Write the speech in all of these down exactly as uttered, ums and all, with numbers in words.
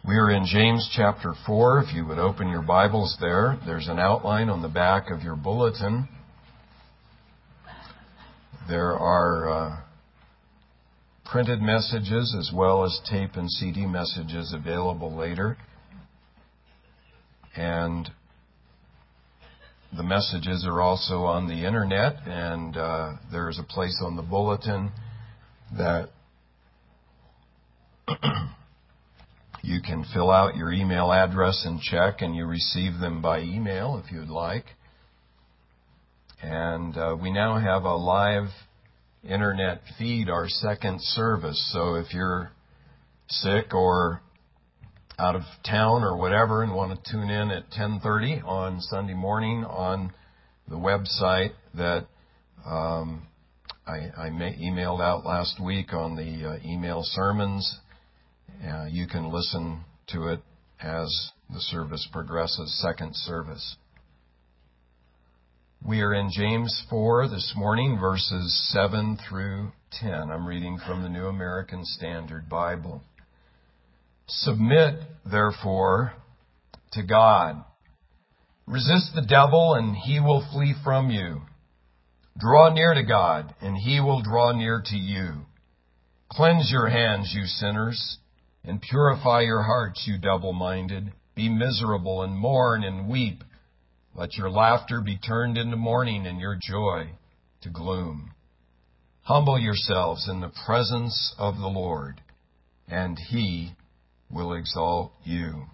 We are in James chapter four. If you would open your Bibles there, there's an outline on the back of your bulletin. There are uh, printed messages as well as tape and C D messages available later. And the messages are also on the internet, and uh, there's a place on the bulletin that you can fill out your email address and check, and you receive them by email if you'd like. And uh, we now have a live internet feed, our second service. So if you're sick or out of town or whatever and want to tune in at ten thirty on Sunday morning on the website that um, I, I emailed out last week on the uh, email sermons, Uh, you can listen to it as the service progresses, second service. We are in James four this morning, verses seven through ten. I'm reading from the New American Standard Bible. Submit, therefore, to God. Resist the devil, and he will flee from you. Draw near to God, and he will draw near to you. Cleanse your hands, you sinners, and purify your hearts, you double-minded. Be miserable and mourn and weep. Let your laughter be turned into mourning and your joy to gloom. Humble yourselves in the presence of the Lord, and He will exalt you.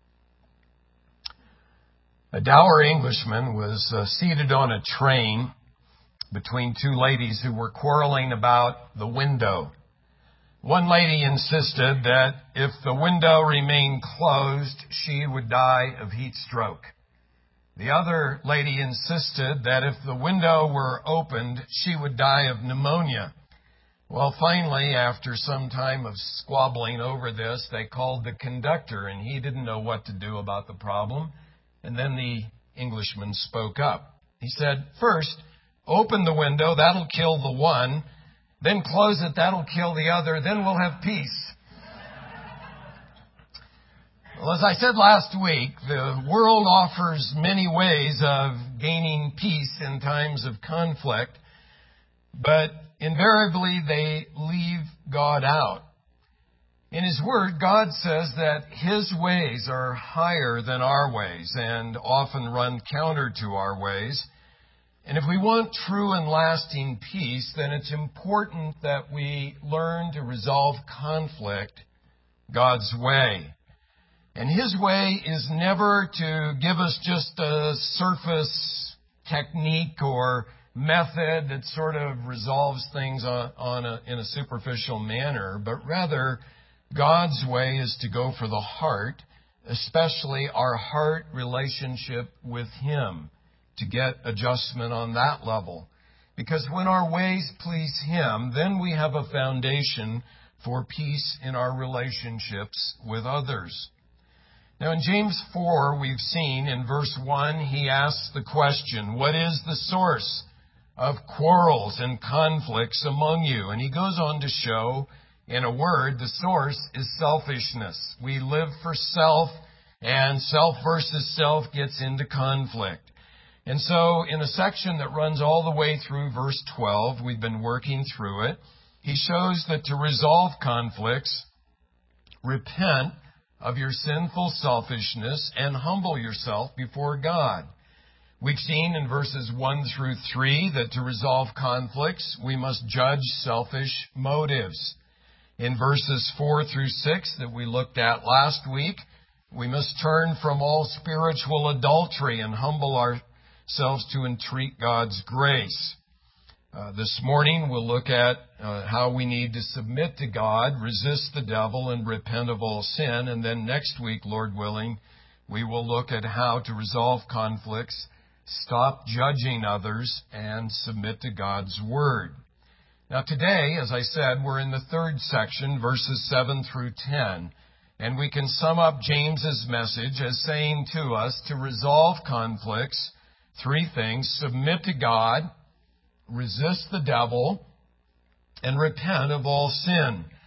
A dour Englishman was uh, seated on a train between two ladies who were quarreling about the window. One lady insisted that if the window remained closed, she would die of heat stroke. The other lady insisted that if the window were opened, she would die of pneumonia. Well, finally, after some time of squabbling over this, they called the conductor, and he didn't know what to do about the problem. And then the Englishman spoke up. He said, first, open the window, that'll kill the one. Then close it, that'll kill the other, then we'll have peace. Well, as I said last week, the world offers many ways of gaining peace in times of conflict, but invariably they leave God out. In His Word, God says that His ways are higher than our ways and often run counter to our ways. And if we want true and lasting peace, then it's important that we learn to resolve conflict God's way. And His way is never to give us just a surface technique or method that sort of resolves things on, on a, in a superficial manner, but rather God's way is to go for the heart, especially our heart relationship with Him, to get adjustment on that level. Because when our ways please Him, then we have a foundation for peace in our relationships with others. Now in James four, we've seen in verse one, he asks the question, what is the source of quarrels and conflicts among you? And he goes on to show, in a word, the source is selfishness. We live for self, and self versus self gets into conflict. And so in a section that runs all the way through verse twelve, we've been working through it, he shows that to resolve conflicts, repent of your sinful selfishness and humble yourself before God. We've seen in verses one through three that to resolve conflicts, we must judge selfish motives. In verses four through six that we looked at last week, we must turn from all spiritual adultery and humble our Ourselves to entreat God's grace. Uh, this morning we'll look at uh, how we need to submit to God, resist the devil, and repent of all sin. And then next week, Lord willing, we will look at how to resolve conflicts, stop judging others, and submit to God's Word. Now today, as I said, we're in the third section, verses seven through ten. And we can sum up James's message as saying to us to resolve conflicts, three things: submit to God, resist the devil, and repent of all sin.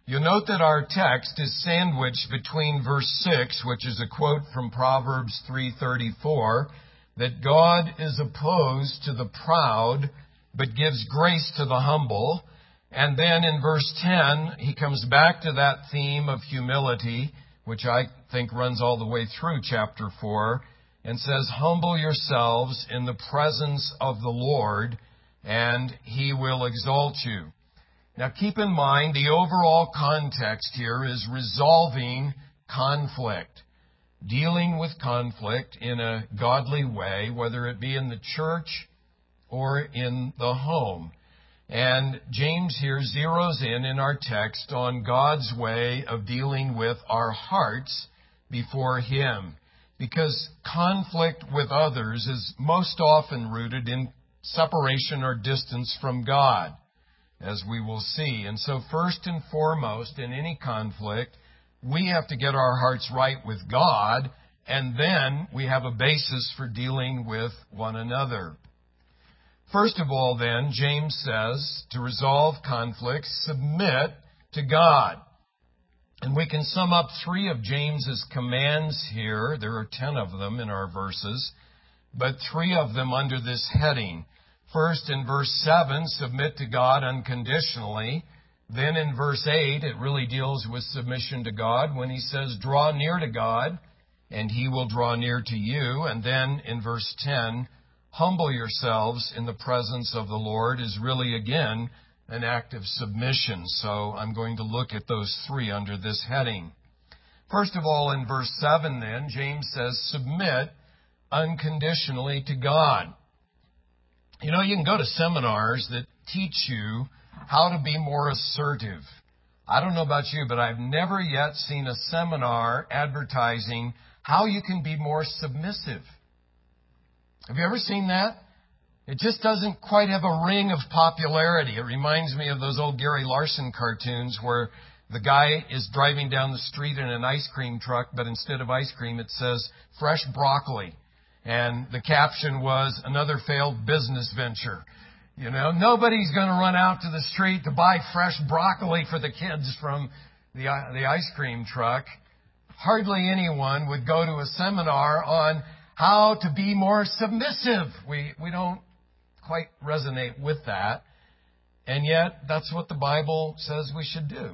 You'll note that our text is sandwiched between verse six, which is a quote from Proverbs three thirty-four, that God is opposed to the proud, but gives grace to the humble. And then in verse ten, he comes back to that theme of humility, which I think runs all the way through chapter four, and says, humble yourselves in the presence of the Lord, and he will exalt you. Now keep in mind, the overall context here is resolving conflict, dealing with conflict in a godly way, whether it be in the church or in the home. And James here zeroes in in our text on God's way of dealing with our hearts before Him, because conflict with others is most often rooted in separation or distance from God, as we will see. And so first and foremost, in any conflict, we have to get our hearts right with God, and then we have a basis for dealing with one another. First of all, then, James says, to resolve conflicts, submit to God. And we can sum up three of James's commands here. There are ten of them in our verses, but three of them under this heading. First, in verse seven, submit to God unconditionally. Then in verse eight, it really deals with submission to God when he says, draw near to God, and he will draw near to you. And then in verse ten, humble yourselves in the presence of the Lord is really, again, an act of submission. So I'm going to look at those three under this heading. First of all, in verse seven then, James says, submit unconditionally to God. You know, you can go to seminars that teach you how to be more assertive. I don't know about you, but I've never yet seen a seminar advertising how you can be more submissive. Have you ever seen that? It just doesn't quite have a ring of popularity. It reminds me of those old Gary Larson cartoons where the guy is driving down the street in an ice cream truck, but instead of ice cream, it says fresh broccoli. And the caption was, another failed business venture. You know, nobody's going to run out to the street to buy fresh broccoli for the kids from the, the ice cream truck. Hardly anyone would go to a seminar on how to be more submissive. We, we don't quite resonate with that. And yet, that's what the Bible says we should do.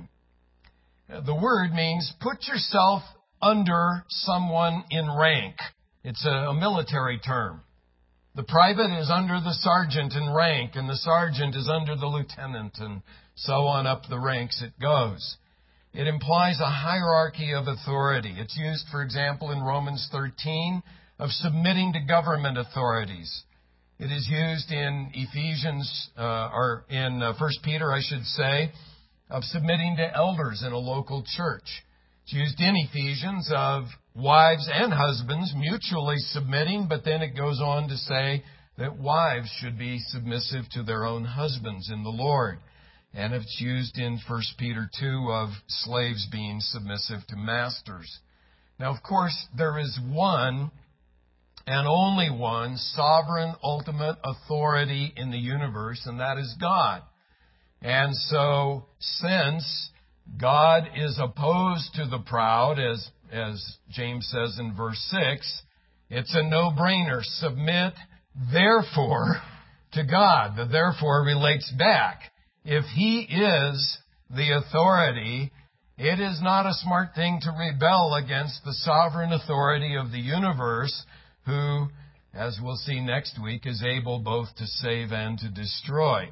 The word means put yourself under someone in rank. It's a, a military term. The private is under the sergeant in rank, and the sergeant is under the lieutenant, and so on up the ranks it goes. It implies a hierarchy of authority. It's used, for example, in Romans thirteen, of submitting to government authorities. It is used in Ephesians, uh, or in uh, First Peter, I should say, of submitting to elders in a local church. It's used in Ephesians of wives and husbands mutually submitting, but then it goes on to say that wives should be submissive to their own husbands in the Lord. And it's used in First Peter two of slaves being submissive to masters. Now, of course, there is one and only one sovereign ultimate authority in the universe, and that is God. And so, since God is opposed to the proud, as, as James says in verse six, it's a no-brainer. Submit, therefore, to God. The therefore relates back. If He is the authority, it is not a smart thing to rebel against the sovereign authority of the universe, who, as we'll see next week, is able both to save and to destroy.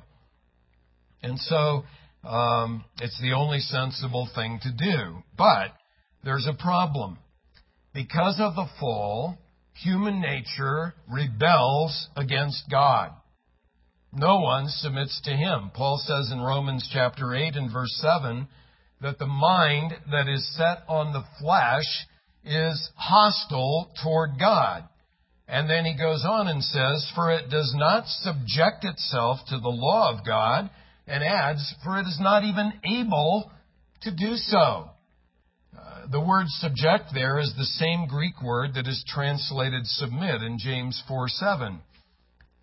And so, um, it's the only sensible thing to do. But there's a problem. Because of the fall, human nature rebels against God. No one submits to Him. Paul says in Romans chapter eight and verse seven that the mind that is set on the flesh is hostile toward God. And then he goes on and says, for it does not subject itself to the law of God, and adds, for it is not even able to do so. Uh, the word subject there is the same Greek word that is translated submit in James four seven.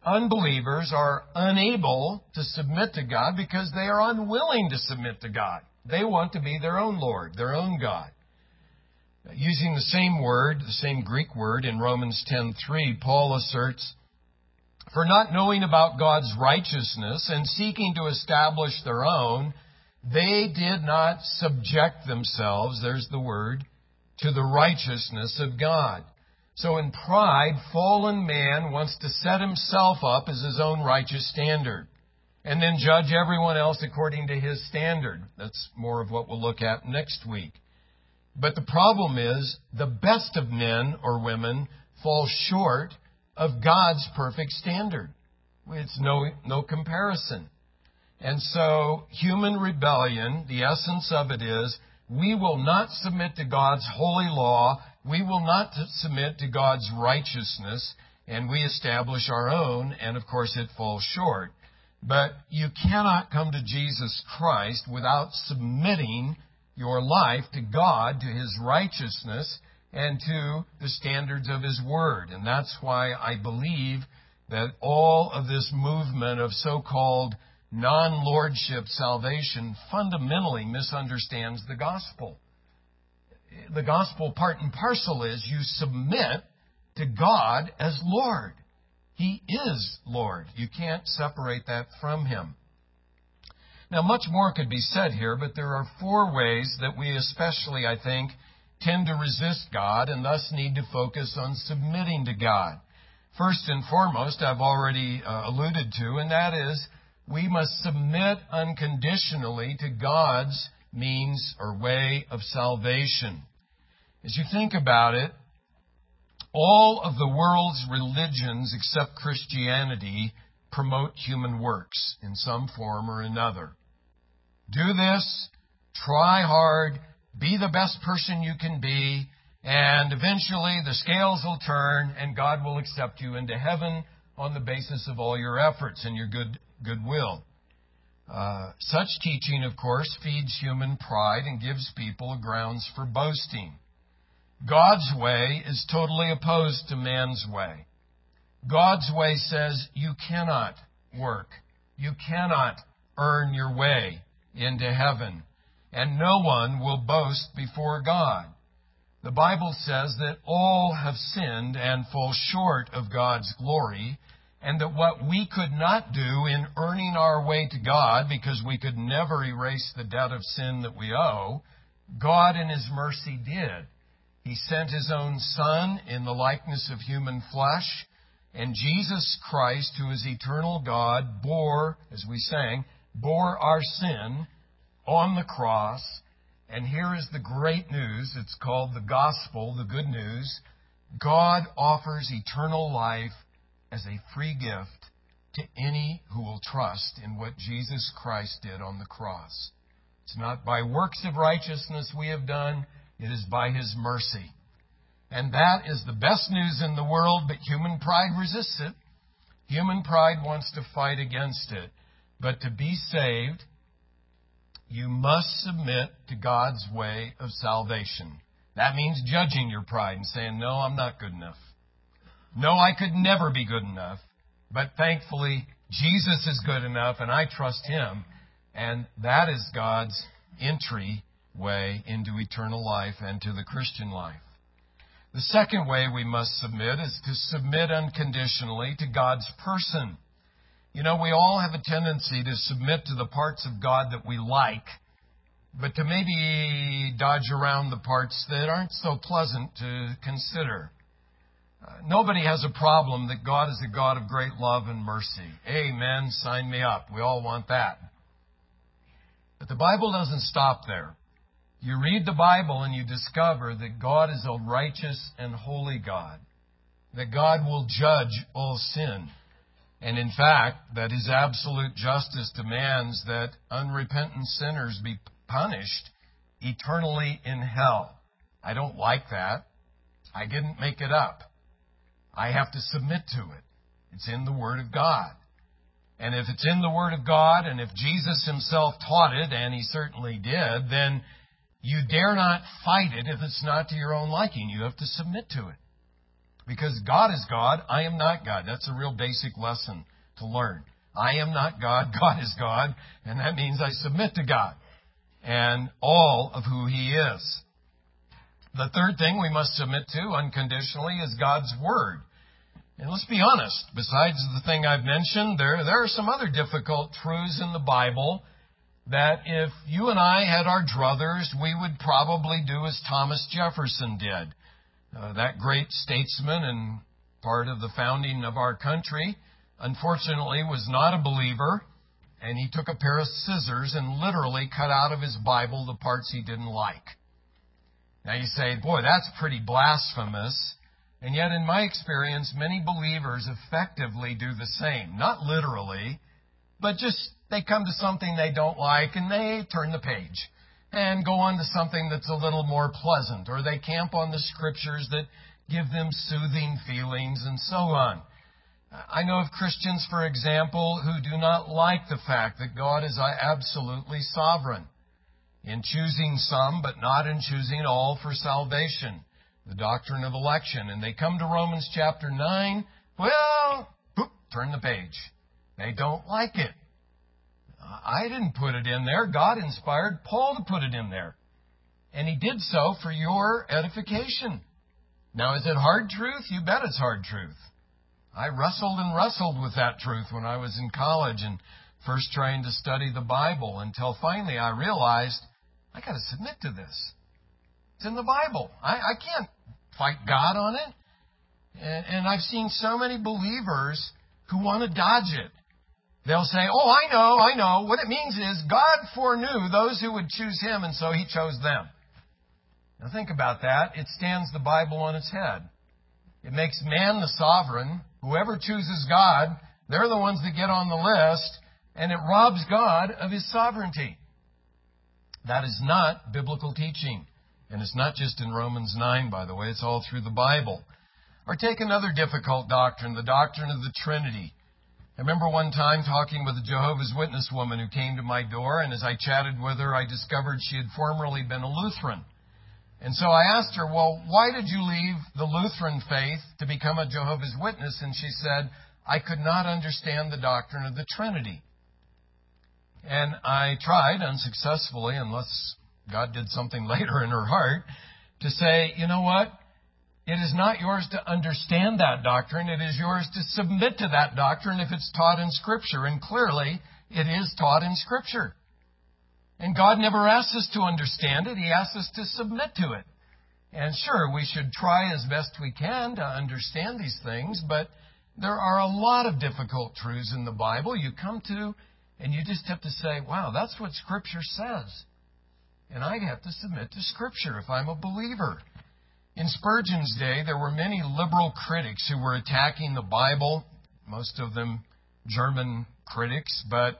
Unbelievers are unable to submit to God because they are unwilling to submit to God. They want to be their own Lord, their own God. Using the same word, the same Greek word in Romans ten three, Paul asserts, "For not knowing about God's righteousness and seeking to establish their own, they did not subject themselves," there's the word, "to the righteousness of God." So in pride, fallen man wants to set himself up as his own righteous standard and then judge everyone else according to his standard. That's more of what we'll look at next week. But the problem is, the best of men or women fall short of God's perfect standard. It's no, no comparison. And so, human rebellion, the essence of it is, we will not submit to God's holy law, we will not submit to God's righteousness, and we establish our own, and of course it falls short. But you cannot come to Jesus Christ without submitting your life to God, to His righteousness, and to the standards of His Word. And that's why I believe that all of this movement of so-called non-lordship salvation fundamentally misunderstands the gospel. The gospel part and parcel is you submit to God as Lord. He is Lord. You can't separate that from Him. Now, much more could be said here, but there are four ways that we especially, I think, tend to resist God and thus need to focus on submitting to God. First and foremost, I've already uh, alluded to, and that is we must submit unconditionally to God's means or way of salvation. As you think about it, all of the world's religions except Christianity promote human works in some form or another. Do this, try hard, be the best person you can be, and eventually the scales will turn and God will accept you into heaven on the basis of all your efforts and your good goodwill. Uh, such teaching, of course, feeds human pride and gives people grounds for boasting. God's way is totally opposed to man's way. God's way says you cannot work. You cannot earn your way into heaven. And no one will boast before God. The Bible says that all have sinned and fall short of God's glory, and that what we could not do in earning our way to God, because we could never erase the debt of sin that we owe, God in His mercy did. He sent His own Son in the likeness of human flesh, and Jesus Christ, who is eternal God, bore, as we sang, bore our sin on the cross. And here is the great news. It's called the gospel, the good news. God offers eternal life as a free gift to any who will trust in what Jesus Christ did on the cross. It's not by works of righteousness we have done. It is by His mercy. And that is the best news in the world, but human pride resists it. Human pride wants to fight against it. But to be saved, you must submit to God's way of salvation. That means judging your pride and saying, no, I'm not good enough. No, I could never be good enough. But thankfully, Jesus is good enough and I trust Him. And that is God's entry way into eternal life and to the Christian life. The second way we must submit is to submit unconditionally to God's person. You know, we all have a tendency to submit to the parts of God that we like, but to maybe dodge around the parts that aren't so pleasant to consider. Uh, nobody has a problem that God is a God of great love and mercy. Amen. Sign me up. We all want that. But the Bible doesn't stop there. You read the Bible and you discover that God is a righteous and holy God, that God will judge all sin. And in fact, that His absolute justice demands that unrepentant sinners be punished eternally in hell. I don't like that. I didn't make it up. I have to submit to it. It's in the Word of God. And if it's in the Word of God, and if Jesus Himself taught it, and He certainly did, then you dare not fight it if it's not to your own liking. You have to submit to it. Because God is God, I am not God. That's a real basic lesson to learn. I am not God, God is God, and that means I submit to God. and all of who He is. The third thing we must submit to unconditionally is God's Word. And let's be honest, besides the thing I've mentioned, there, there are some other difficult truths in the Bible that if you and I had our druthers, we would probably do as Thomas Jefferson did. Uh, that great statesman and part of the founding of our country, unfortunately, was not a believer, and he took a pair of scissors and literally cut out of his Bible the parts he didn't like. Now you say, boy, that's pretty blasphemous. And yet, in my experience, many believers effectively do the same. Not literally, but just they come to something they don't like and they turn the page and go on to something that's a little more pleasant, or they camp on the scriptures that give them soothing feelings and so on. I know of Christians, for example, who do not like the fact that God is absolutely sovereign in choosing some, but not in choosing all for salvation. The doctrine of election. And they come to Romans chapter nine. Well, whoop, turn the page. They don't like it. I didn't put it in there. God inspired Paul to put it in there. And he did so for your edification. Now, is it hard truth? You bet it's hard truth. I wrestled and wrestled with that truth when I was in college and first trying to study the Bible, until finally I realized I got to submit to this. It's in the Bible. I, I can't fight God on it. And, and I've seen so many believers who want to dodge it. They'll say, oh, I know, I know. What it means is God foreknew those who would choose Him, and so He chose them. Now think about that. It stands the Bible on its head. It makes man the sovereign. Whoever chooses God, they're the ones that get on the list, and it robs God of His sovereignty. That is not biblical teaching. And it's not just in Romans nine, by the way. It's all through the Bible. Or take another difficult doctrine, the doctrine of the Trinity. I remember one time talking with a Jehovah's Witness woman who came to my door, and as I chatted with her, I discovered she had formerly been a Lutheran. And so I asked her, well, why did you leave the Lutheran faith to become a Jehovah's Witness? And she said, I could not understand the doctrine of the Trinity. And I tried unsuccessfully, unless God did something later in her heart, to say, you know what? It is not yours to understand that doctrine. It is yours to submit to that doctrine if it's taught in Scripture. And clearly, it is taught in Scripture. And God never asks us to understand it. He asks us to submit to it. And sure, we should try as best we can to understand these things, but there are a lot of difficult truths in the Bible you come to, and you just have to say, wow, that's what Scripture says. And I have to submit to Scripture if I'm a believer. In Spurgeon's day, there were many liberal critics who were attacking the Bible, most of them German critics, but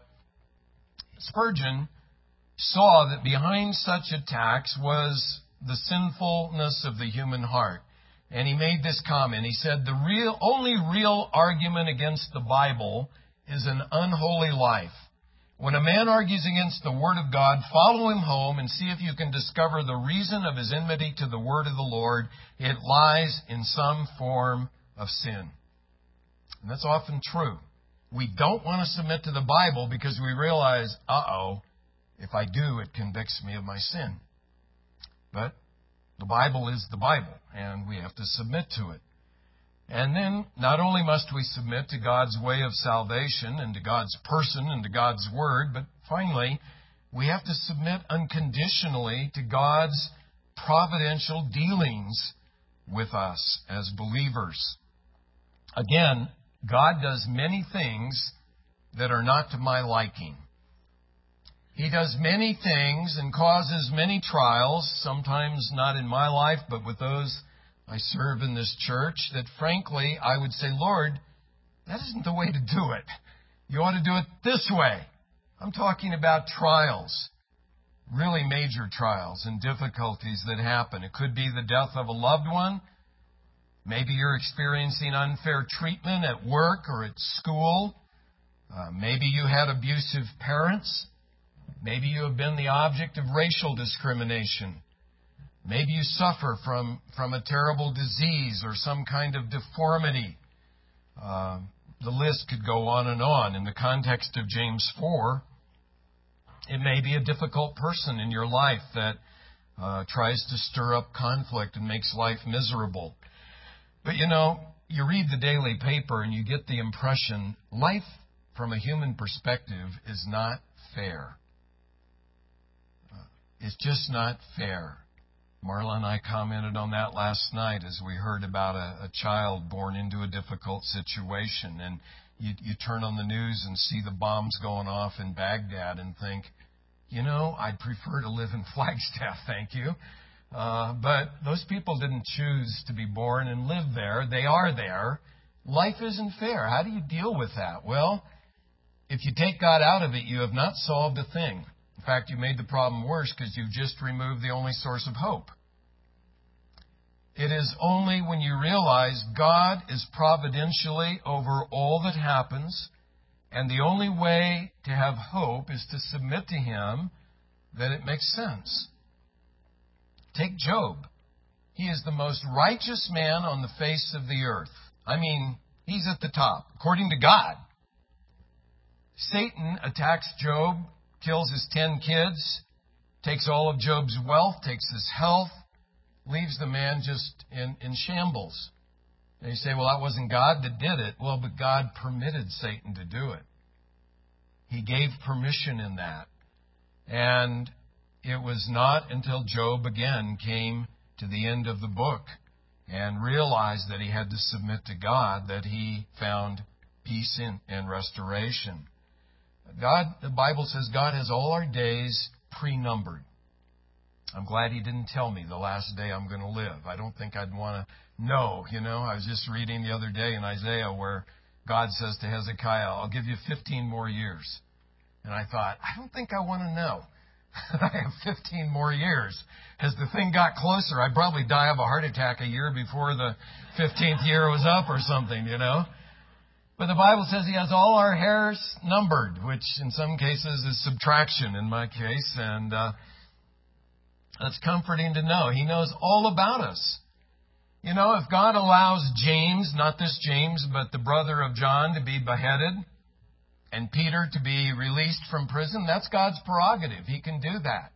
Spurgeon saw that behind such attacks was the sinfulness of the human heart. And he made this comment. He said, the real, only real argument against the Bible is an unholy life. When a man argues against the Word of God, follow him home and see if you can discover the reason of his enmity to the Word of the Lord. It lies in some form of sin. And that's often true. We don't want to submit to the Bible because we realize, uh-oh, if I do, it convicts me of my sin. But the Bible is the Bible, and we have to submit to it. And then, not only must we submit to God's way of salvation and to God's person and to God's Word, but finally, we have to submit unconditionally to God's providential dealings with us as believers. Again, God does many things that are not to my liking. He does many things and causes many trials, sometimes not in my life, but with those I serve in this church, that frankly, I would say, Lord, that isn't the way to do it. You ought to do it this way. I'm talking about trials, really major trials and difficulties that happen. It could be the death of a loved one. Maybe you're experiencing unfair treatment at work or at school. Uh, maybe you had abusive parents. Maybe you have been the object of racial discrimination. Maybe you suffer from, from a terrible disease or some kind of deformity. Uh, the list could go on and on. In the context of James four, It may be a difficult person in your life that uh, tries to stir up conflict and makes life miserable. But you know, you read the daily paper and you get the impression life from a human perspective is not fair. Uh, it's just not fair. Marla and I commented on that last night as we heard about a, a child born into a difficult situation. And you, you turn on the news and see the bombs going off in Baghdad and think, you know, I'd prefer to live in Flagstaff, thank you. Uh, but those people didn't choose to be born and live there. They are there. Life isn't fair. How do you deal with that? Well, if you take God out of it, you have not solved a thing. In fact, you made the problem worse because you've just removed the only source of hope. It is only when you realize God is providentially over all that happens, and the only way to have hope is to submit to Him, that it makes sense. Take Job. He is the most righteous man on the face of the earth. I mean, he's at the top, according to God. Satan attacks Job, kills his ten kids, takes all of Job's wealth, takes his health, leaves the man just in, in shambles. And you say, well, that wasn't God that did it. Well, but God permitted Satan to do it. He gave permission in that. And it was not until Job again came to the end of the book and realized that he had to submit to God that he found peace in, and restoration. God, the Bible says God has all our days pre-numbered. I'm glad He didn't tell me the last day I'm going to live. I don't think I'd want to know, you know. I was just reading the other day in Isaiah where God says to Hezekiah, I'll give you fifteen more years. And I thought, I don't think I want to know. I have fifteen more years. As the thing got closer, I'd probably die of a heart attack a year before the fifteenth year was up or something, you know. But the Bible says He has all our hairs numbered, which in some cases is subtraction in my case. And uh, that's comforting to know. He knows all about us. You know, if God allows James, not this James, but the brother of John, to be beheaded, and Peter to be released from prison, that's God's prerogative. He can do that.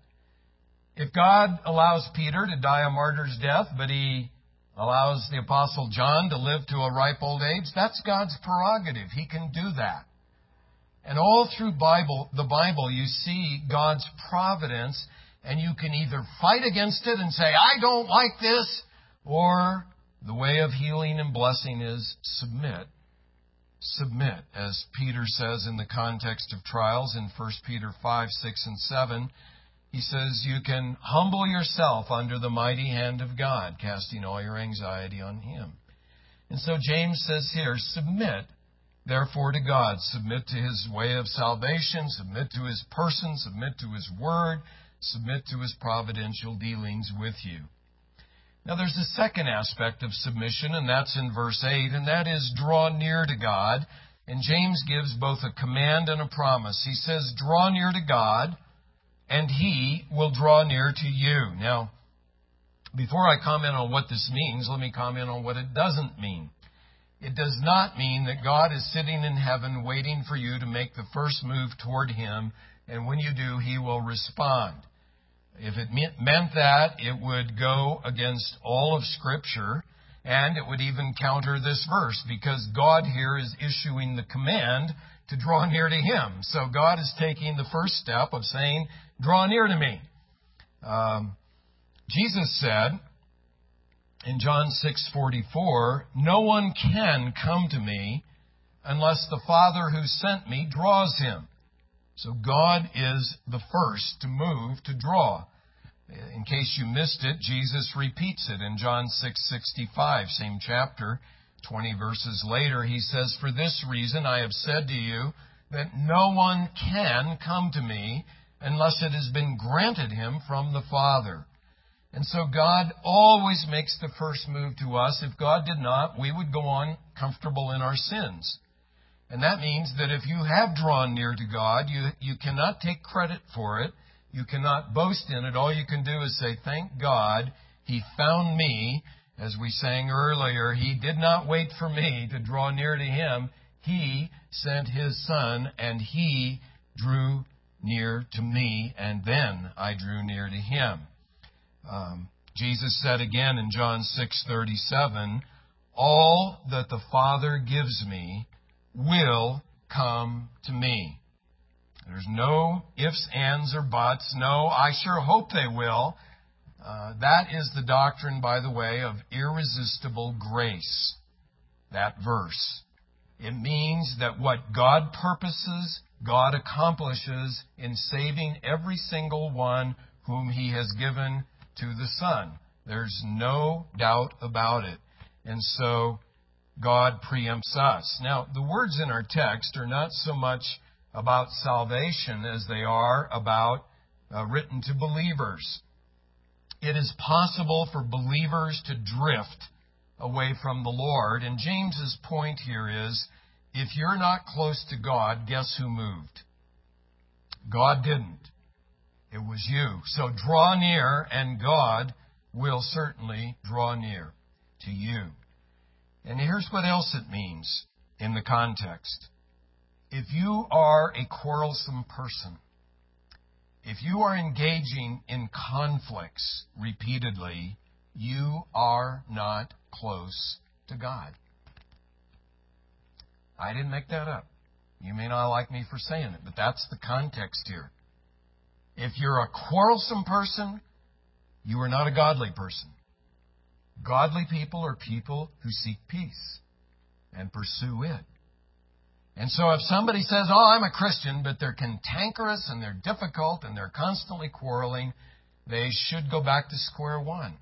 If God allows Peter to die a martyr's death, but He allows the Apostle John to live to a ripe old age, that's God's prerogative. He can do that. And all through Bible, the Bible, you see God's providence, and you can either fight against it and say, I don't like this, or the way of healing and blessing is submit. Submit, as Peter says in the context of trials in First Peter five, six, and seven. He says, you can humble yourself under the mighty hand of God, casting all your anxiety on Him. And so James says here, submit, therefore, to God. Submit to His way of salvation. Submit to His person. Submit to His word. Submit to His providential dealings with you. Now, there's a second aspect of submission, and that's in verse eight, and that is draw near to God. And James gives both a command and a promise. He says, draw near to God, and He will draw near to you. Now, before I comment on what this means, let me comment on what it doesn't mean. It does not mean that God is sitting in heaven waiting for you to make the first move toward Him, and when you do, He will respond. If it meant that, it would go against all of Scripture, and it would even counter this verse, because God here is issuing the command to draw near to Him. So God is taking the first step of saying, draw near to me. Um, Jesus said in John six forty-four, no one can come to me unless the Father who sent me draws him. So God is the first to move, to draw. In case you missed it, Jesus repeats it in John six sixty-five, same chapter, twenty verses later. He says, for this reason I have said to you that no one can come to me unless it has been granted him from the Father. And so God always makes the first move to us. If God did not, we would go on comfortable in our sins. And that means that if you have drawn near to God, you, you cannot take credit for it. You cannot boast in it. All you can do is say, thank God He found me. As we sang earlier, He did not wait for me to draw near to Him. He sent His Son, and He drew near to me, and then I drew near to him. Um, Jesus said again in John six thirty-seven, all that the Father gives me will come to me. There's no ifs, ands, or buts. No, I sure hope they will. Uh, that is the doctrine, by the way, of irresistible grace. That verse. It means that what God purposes, God accomplishes in saving every single one whom He has given to the Son. There's no doubt about it. And so God preempts us. Now, the words in our text are not so much about salvation as they are about uh, written to believers. It is possible for believers to drift away from the Lord. And James's point here is, if you're not close to God, guess who moved? God didn't. It was you. So draw near, and God will certainly draw near to you. And here's what else it means in the context. If you are a quarrelsome person, if you are engaging in conflicts repeatedly, you are not close to God. I didn't make that up. You may not like me for saying it, but that's the context here. If you're a quarrelsome person, you are not a godly person. Godly people are people who seek peace and pursue it. And so if somebody says, oh, I'm a Christian, but they're cantankerous and they're difficult and they're constantly quarreling, they should go back to square one.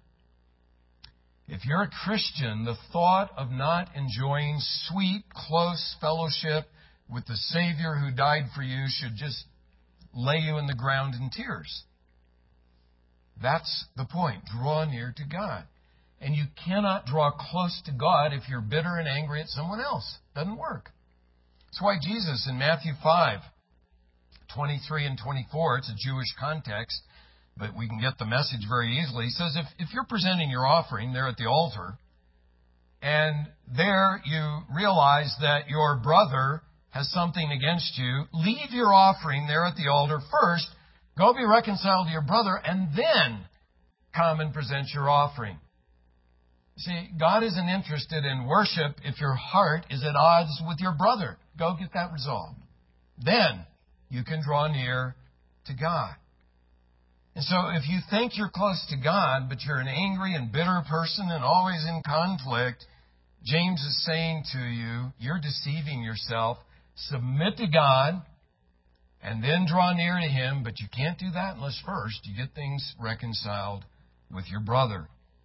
If you're a Christian, the thought of not enjoying sweet, close fellowship with the Savior who died for you should just lay you in the ground in tears. That's the point. Draw near to God. And you cannot draw close to God if you're bitter and angry at someone else. Doesn't work. That's why Jesus in Matthew five, twenty-three and twenty-four, it's a Jewish context, but we can get the message very easily. He says, if, if you're presenting your offering there at the altar, and there you realize that your brother has something against you, leave your offering there at the altar first, go be reconciled to your brother, and then come and present your offering. See, God isn't interested in worship if your heart is at odds with your brother. Go get that resolved. Then you can draw near to God. And so if you think you're close to God, but you're an angry and bitter person and always in conflict, James is saying to you, you're deceiving yourself. Submit to God and then draw near to Him, but you can't do that unless first you get things reconciled with your brother.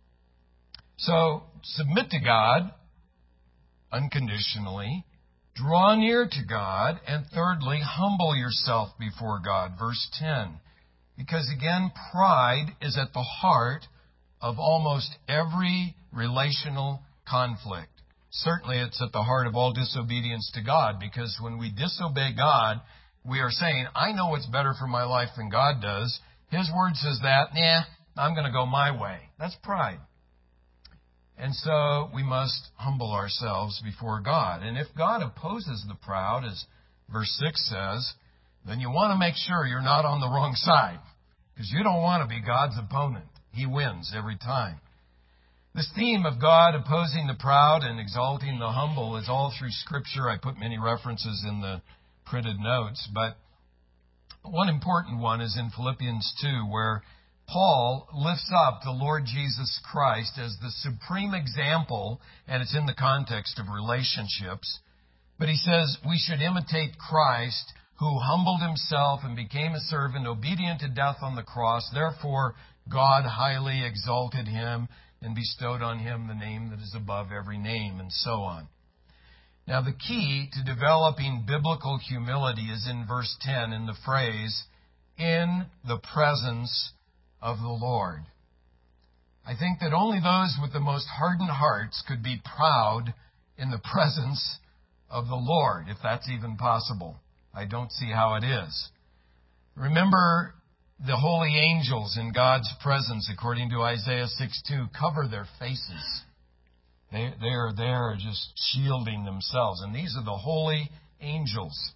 So submit to God unconditionally, draw near to God, and thirdly, humble yourself before God. Verse ten. Because again, pride is at the heart of almost every relational conflict. Certainly it's at the heart of all disobedience to God, because when we disobey God, we are saying, I know what's better for my life than God does. His word says that, nah, I'm going to go my way. That's pride. And so we must humble ourselves before God. And if God opposes the proud, as verse six says, then you want to make sure you're not on the wrong side, because you don't want to be God's opponent. He wins every time. This theme of God opposing the proud and exalting the humble is all through Scripture. I put many references in the printed notes, but one important one is in Philippians two, where Paul lifts up the Lord Jesus Christ as the supreme example, and it's in the context of relationships. But he says we should imitate Christ, who humbled himself and became a servant, obedient to death on the cross. Therefore, God highly exalted him and bestowed on him the name that is above every name, and so on. Now, the key to developing biblical humility is in verse ten, in the phrase, in the presence of the Lord. I think that only those with the most hardened hearts could be proud in the presence of the Lord, if that's even possible. I don't see how it is. Remember, the holy angels in God's presence, according to Isaiah six two, cover their faces. They, they are there just shielding themselves. And these are the holy angels.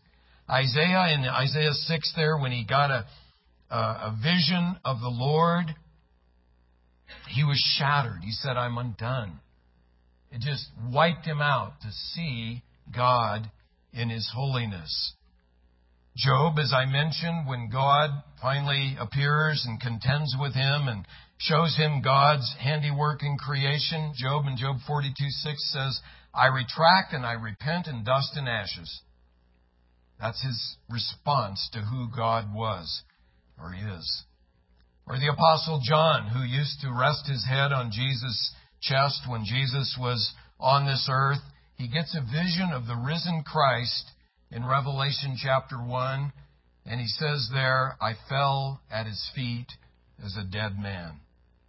Isaiah, in Isaiah six there, when he got a, a, a vision of the Lord, he was shattered. He said, I'm undone. It just wiped him out to see God in His holiness. Job, as I mentioned, when God finally appears and contends with him and shows him God's handiwork in creation, Job in Job forty-two six says, I retract and I repent in dust and ashes. That's his response to who God was or is. Or the Apostle John, who used to rest his head on Jesus' chest when Jesus was on this earth. He gets a vision of the risen Christ in Revelation chapter one, and he says there, I fell at His feet as a dead man.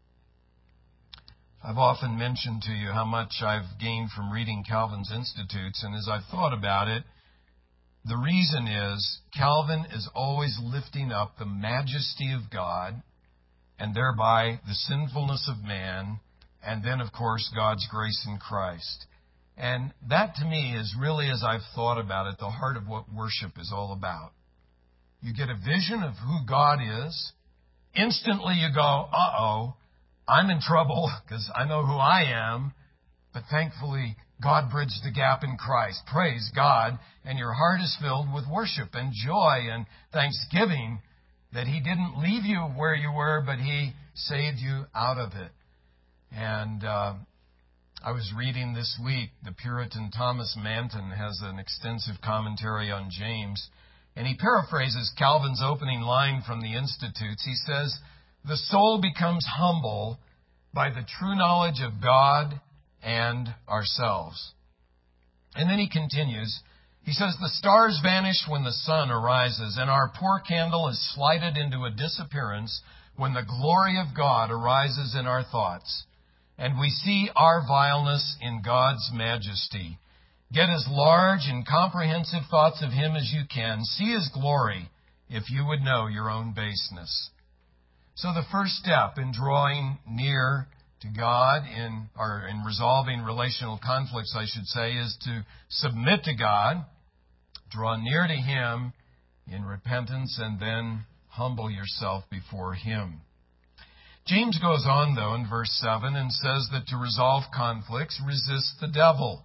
I've often mentioned to you how much I've gained from reading Calvin's Institutes, and as I've thought about it, the reason is Calvin is always lifting up the majesty of God and thereby the sinfulness of man, and then, of course, God's grace in Christ. And that, to me, is really, as I've thought about it, the heart of what worship is all about. You get a vision of who God is. Instantly you go, uh-oh, I'm in trouble because I know who I am. But thankfully, God bridged the gap in Christ. Praise God. And your heart is filled with worship and joy and thanksgiving that He didn't leave you where you were, but He saved you out of it. And uh, I was reading this week, the Puritan Thomas Manton has an extensive commentary on James, and he paraphrases Calvin's opening line from the Institutes. He says, the soul becomes humble by the true knowledge of God and ourselves. And then he continues, he says, the stars vanish when the sun arises, and our poor candle is slighted into a disappearance when the glory of God arises in our thoughts. And we see our vileness in God's majesty. Get as large and comprehensive thoughts of Him as you can. See His glory if you would know your own baseness. So the first step in drawing near to God, in or in resolving relational conflicts, I should say, is to submit to God, draw near to Him in repentance, and then humble yourself before Him. James goes on, though, in verse seven and says that to resolve conflicts, resist the devil.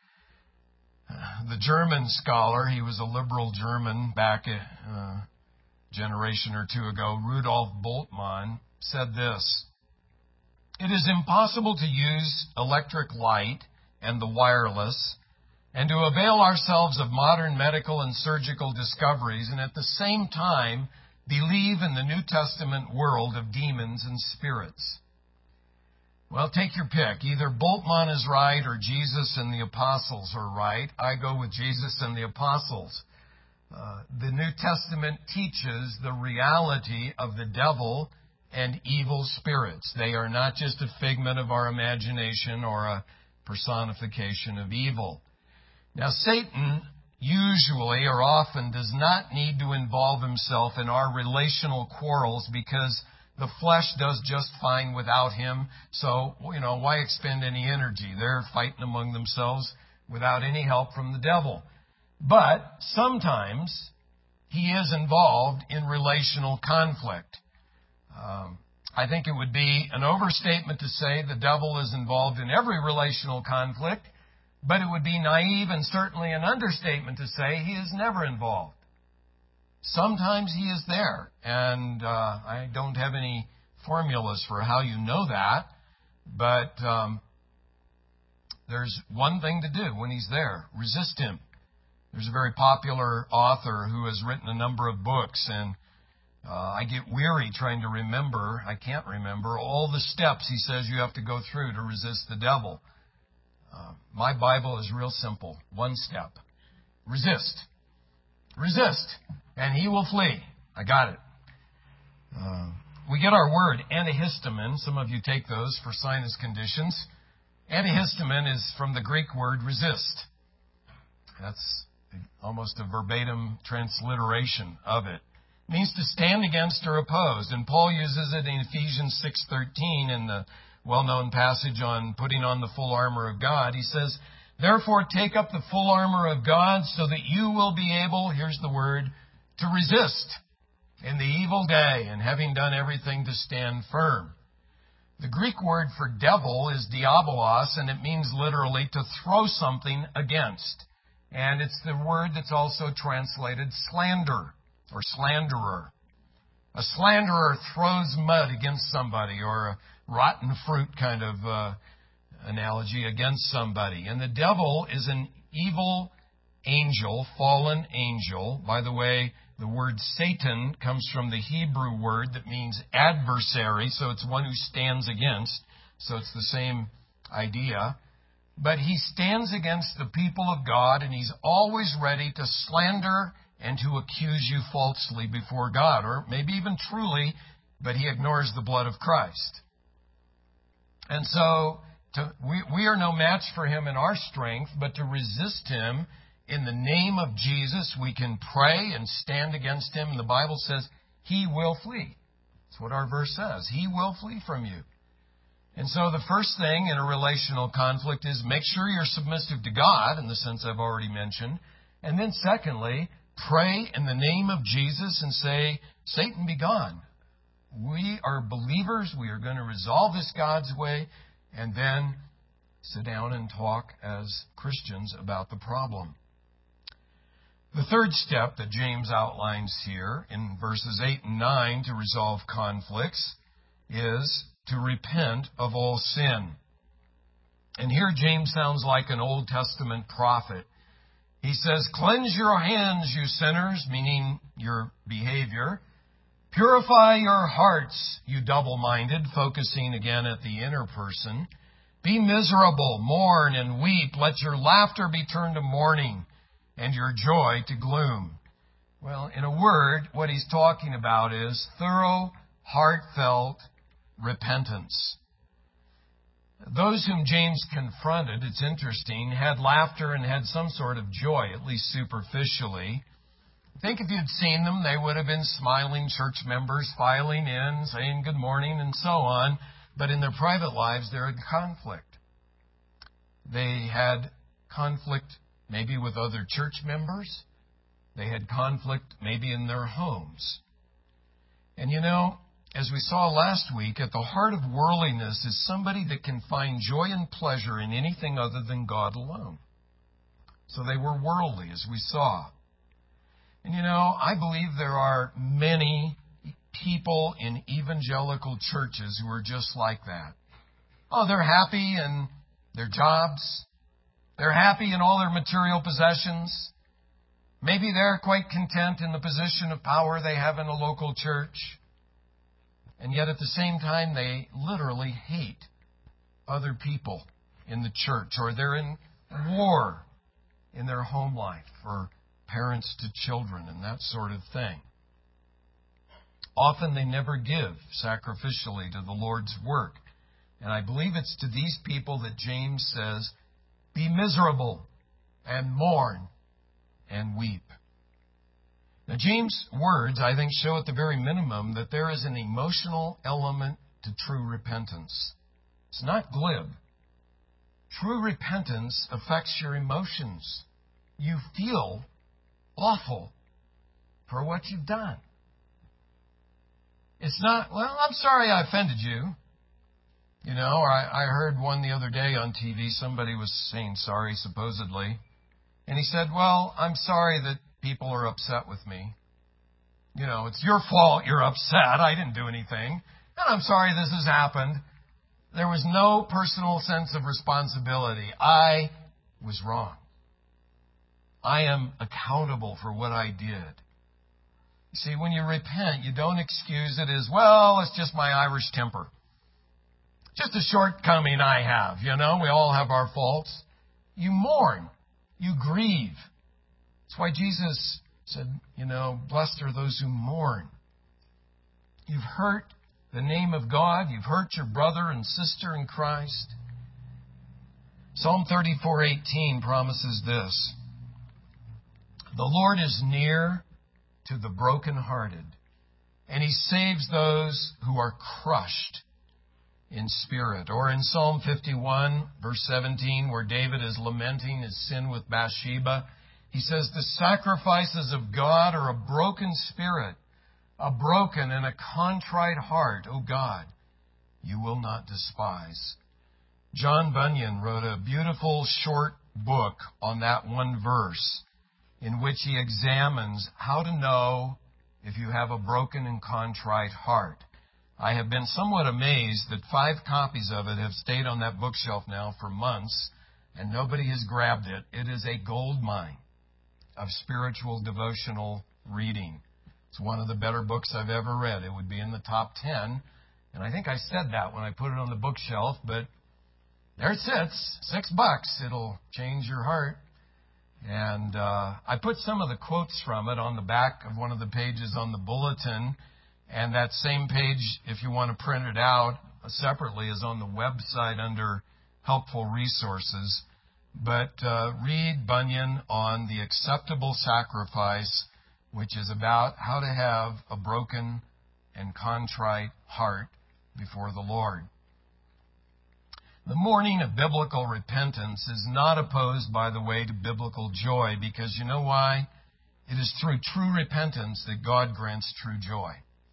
The German scholar, he was a liberal German back a uh, generation or two ago, Rudolf Bultmann, said this, it is impossible to use electric light and the wireless and to avail ourselves of modern medical and surgical discoveries and at the same time believe in the New Testament world of demons and spirits. Well, take your pick. Either Bultmann is right or Jesus and the apostles are right. I go with Jesus and the apostles. Uh, the New Testament teaches the reality of the devil and evil spirits. They are not just a figment of our imagination or a personification of evil. Now, Satan usually or often does not need to involve himself in our relational quarrels because the flesh does just fine without him. So, you know, why expend any energy? They're fighting among themselves without any help from the devil. But sometimes he is involved in relational conflict. Um, I think it would be an overstatement to say the devil is involved in every relational conflict, but it would be naive and certainly an understatement to say he is never involved. Sometimes he is there, and uh, I don't have any formulas for how you know that, but um, there's one thing to do when he's there. Resist him. There's a very popular author who has written a number of books, and uh, I get weary trying to remember, I can't remember, all the steps he says you have to go through to resist the devil. Uh, my Bible is real simple. One step. Resist. Resist. And he will flee. I got it. Uh, we get our word antihistamine. Some of you take those for sinus conditions. Antihistamine is from the Greek word resist. That's almost a verbatim transliteration of it. It means to stand against or oppose. And Paul uses it in Ephesians six thirteen in the well-known passage on putting on the full armor of God. He says, Therefore, take up the full armor of God so that you will be able, here's the word, to resist in the evil day, and having done everything, to stand firm. The Greek word for devil is diabolos, and it means literally to throw something against. And it's the word that's also translated slander or slanderer. A slanderer throws mud against somebody, or a rotten fruit kind of uh, analogy against somebody. And the devil is an evil angel, fallen angel. By the way, the word Satan comes from the Hebrew word that means adversary, so it's one who stands against. So it's the same idea. But he stands against the people of God, and he's always ready to slander and to accuse you falsely before God, or maybe even truly, but he ignores the blood of Christ. And so to, we, we are no match for him in our strength, but to resist him in the name of Jesus, we can pray and stand against him. And the Bible says he will flee. That's what our verse says. He will flee from you. And so the first thing in a relational conflict is make sure you're submissive to God, in the sense I've already mentioned. And then secondly, pray in the name of Jesus and say, Satan, be gone. We are believers. We are going to resolve this God's way, and then sit down and talk as Christians about the problem. The third step that James outlines here in verses eight and nine to resolve conflicts is to repent of all sin. And here James sounds like an Old Testament prophet. He says, cleanse your hands, you sinners, meaning your behavior. Purify your hearts, you double-minded, focusing again at the inner person. Be miserable, mourn and weep. Let your laughter be turned to mourning and your joy to gloom. Well, in a word, what he's talking about is thorough, heartfelt repentance. Those whom James confronted, it's interesting, had laughter and had some sort of joy, at least superficially. I think if you'd seen them, they would have been smiling church members, filing in, saying good morning, and so on. But in their private lives, there had conflict. They had conflict maybe with other church members. They had conflict maybe in their homes. And you know, as we saw last week, at the heart of worldliness is somebody that can find joy and pleasure in anything other than God alone. So they were worldly, as we saw. And you know, I believe there are many people in evangelical churches who are just like that. Oh, they're happy in their jobs. They're happy in all their material possessions. Maybe they're quite content in the position of power they have in a local church. And yet at the same time, they literally hate other people in the church, or they're in war in their home life, or parents to children and that sort of thing. Often they never give sacrificially to the Lord's work. And I believe it's to these people that James says, be miserable and mourn and weep. Now, James' words, I think, show at the very minimum that there is an emotional element to true repentance. It's not glib. True repentance affects your emotions. You feel awful for what you've done. It's not, well, I'm sorry I offended you. You know, or I, I heard one the other day on T V, somebody was saying sorry, supposedly. And he said, well, I'm sorry that people are upset with me. You know, it's your fault you're upset. I didn't do anything. And I'm sorry this has happened. There was no personal sense of responsibility. I was wrong. I am accountable for what I did. See, when you repent, you don't excuse it as, well, it's just my Irish temper. Just a shortcoming I have, you know. We all have our faults. You mourn. You grieve. That's why Jesus said, you know, blessed are those who mourn. You've hurt the name of God. You've hurt your brother and sister in Christ. Psalm thirty-four eighteen promises this. The Lord is near to the brokenhearted, and he saves those who are crushed in spirit. Or in Psalm fifty-one, verse seventeen, where David is lamenting his sin with Bathsheba, he says, the sacrifices of God are a broken spirit, a broken and a contrite heart, O God, you will not despise. John Bunyan wrote a beautiful short book on that one verse in which he examines how to know if you have a broken and contrite heart. I have been somewhat amazed that five copies of it have stayed on that bookshelf now for months, and nobody has grabbed it. It is a gold mine of spiritual devotional reading. It's one of the better books I've ever read. It would be in the top ten, and I think I said that when I put it on the bookshelf, but there it sits, six bucks. It'll change your heart. And uh, I put some of the quotes from it on the back of one of the pages on the bulletin. And that same page, if you want to print it out separately, is on the website under helpful resources. But uh, read Bunyan on the acceptable sacrifice, which is about how to have a broken and contrite heart before the Lord. The mourning of biblical repentance is not opposed, by the way, to biblical joy, because you know why? It is through true repentance that God grants true joy.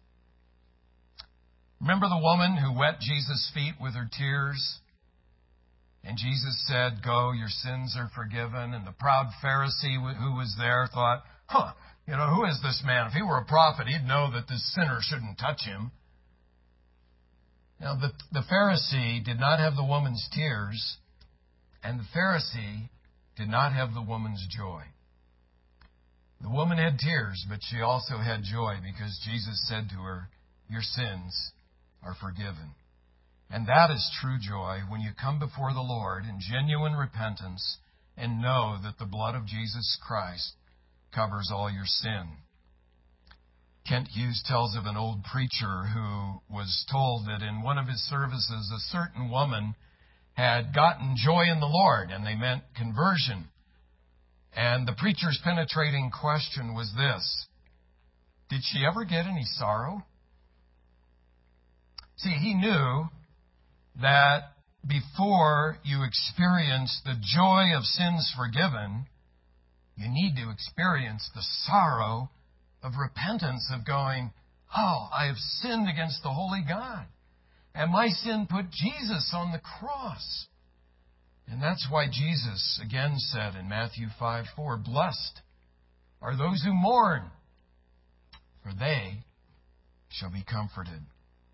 Remember the woman who wet Jesus' feet with her tears? And Jesus said, go, your sins are forgiven. And the proud Pharisee who was there thought, huh, you know, who is this man? If he were a prophet, he'd know that this sinner shouldn't touch him. Now, the, the Pharisee did not have the woman's tears, and the Pharisee did not have the woman's joy. The woman had tears, but she also had joy because Jesus said to her, your sins are forgiven. And that is true joy when you come before the Lord in genuine repentance and know that the blood of Jesus Christ covers all your sin. Kent Hughes tells of an old preacher who was told that in one of his services a certain woman had gotten joy in the Lord, and they meant conversion. And the preacher's penetrating question was this: did she ever get any sorrow? See, he knew that before you experience the joy of sins forgiven, you need to experience the sorrow of repentance, of going, oh, I have sinned against the holy God. And my sin put Jesus on the cross. And that's why Jesus again said in Matthew five four, blessed are those who mourn, for they shall be comforted.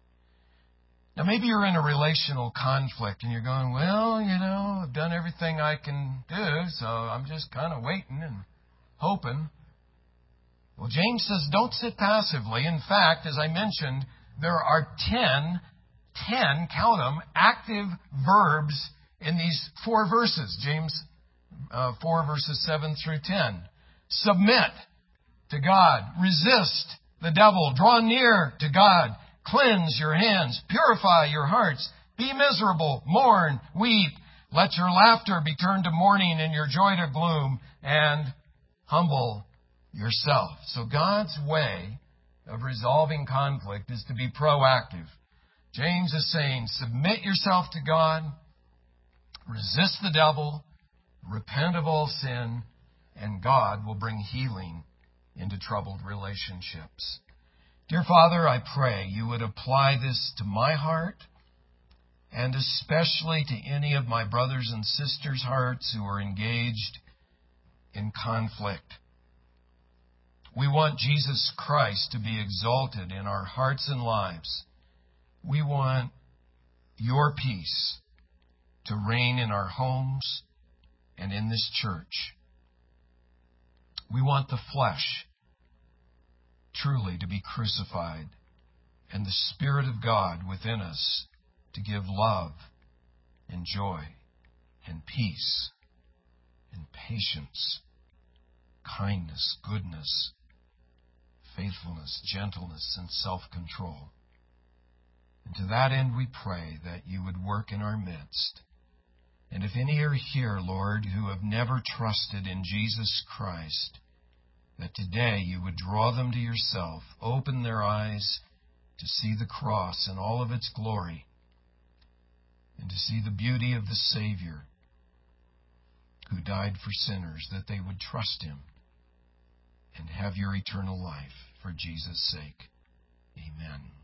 Now maybe you're in a relational conflict and you're going, well, you know, I've done everything I can do, so I'm just kind of waiting and hoping. Well, James says, don't sit passively. In fact, as I mentioned, there are ten, ten, count them, active verbs in these four verses. James uh, four, verses seven through ten. Submit to God. Resist the devil. Draw near to God. Cleanse your hands. Purify your hearts. Be miserable. Mourn. Weep. Let your laughter be turned to mourning and your joy to gloom. And humble yourself. So God's way of resolving conflict is to be proactive. James is saying, submit yourself to God, resist the devil, repent of all sin, and God will bring healing into troubled relationships. Dear Father, I pray you would apply this to my heart and especially to any of my brothers and sisters' hearts who are engaged in conflict. We want Jesus Christ to be exalted in our hearts and lives. We want your peace to reign in our homes and in this church. We want the flesh truly to be crucified and the Spirit of God within us to give love and joy and peace and patience, kindness, goodness, faithfulness, gentleness, and self-control. And to that end we pray that you would work in our midst. And if any are here, Lord, who have never trusted in Jesus Christ, that today you would draw them to yourself, open their eyes to see the cross in all of its glory, and to see the beauty of the Savior who died for sinners, that they would trust Him and have your eternal life for Jesus' sake. Amen.